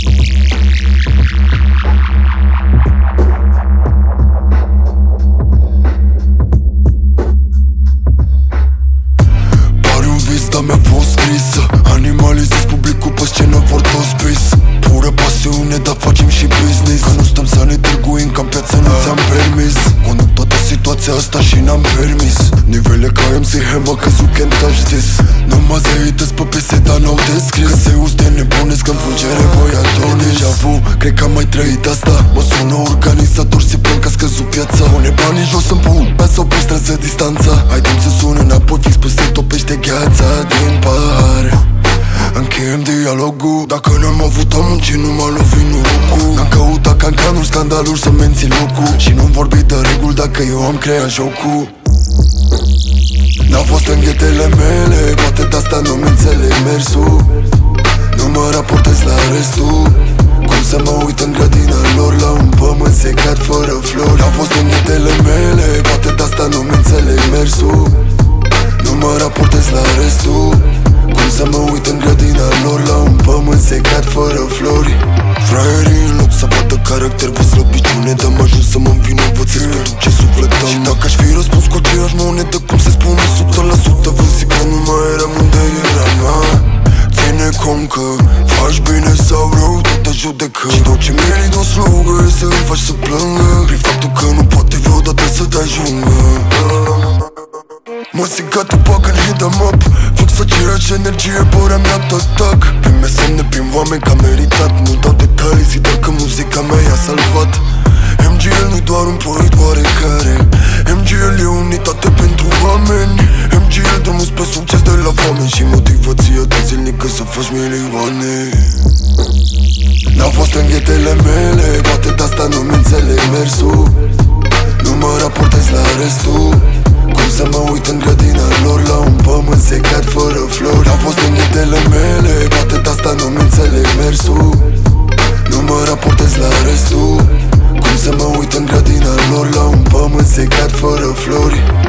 Pare un vis, dar mi-a fost scris. Animalizez publicul pe scenă, vor toți bis. Pură pasiune, dar facem și business. Că nu stăm să ne târguim, ca-n piață nu ți-am permis. Conduc toată situația asta și n-am permis. Nivele ca MC Hammer, cause you can't touch this. Numai zeități pe PC, dar n-au descris. Că se uz de nebunesc în fulgere, băiatul deja vu. Cred că am mai trăit asta. Mă sună organizator, se plâng că a scăzut piața. Pune banii jos în pulpea sau păstrează distanța. Hai timp să sună înapoi fix pe se topește gheața din pahar. Încheiem dialogul. Dacă n-am avut am muncit, nu m-a lovit norocul. N-am căutat cancanuri, scandaluri să mențin locul. Și nu-mi vorbi de reguli dacă eu am creat jocul. N-am fost în ghetele mele, poate de-asta nu-mi înțeleg mersul. Nu mă raportez la restul. Cum să mă uit în grădina lor la un pământ secat fără flori. N-am fost în ghetele mele, poate de-asta nu-mi înțeleg mersul. Nu mă raportez la restul. Cum să mă uit în grădina lor la un pământ secat fără flori. Fraierii în loc să vadă caracter vă slăbiciune, dar mă ajung să mă învinovățesc pentru ce sufletam. Și dacă aș fi răspuns cu aceeași monedă, cum se spune 100%, vă zic că nu mai eram unde eram. Ține cont că faci bine sau rău, tot te judecă. Și tot ce merită o slugă e să îl faci să plângă prin faptul că nu poate vreodată să te ajungă. Mă simt gata, bag în hit em up. Fix aceeași energie, părea mea tac. Prime semne prin oameni că am meritat. Nu dau detalii, zic doar că muzica mea i-a salvat. MGL nu-i doar un proiect oarecare. MGL e unitate pentru oameni. MGL drumul spre succes de la foame și motivația de zilnică să faci milioane. N-am fost în ghetele mele, poate de-asta nu-mi înțeleg mersul. Nu mă raportez la restul. Cum să mă uit în grădina lor la un pământ secat fără flori. Am fost în ghetele mele, poate de-asta nu-mi înțeleg mersul. Nu mă raportez la restul. Cum să mă uit în grădina lor la un pământ secat fără flori.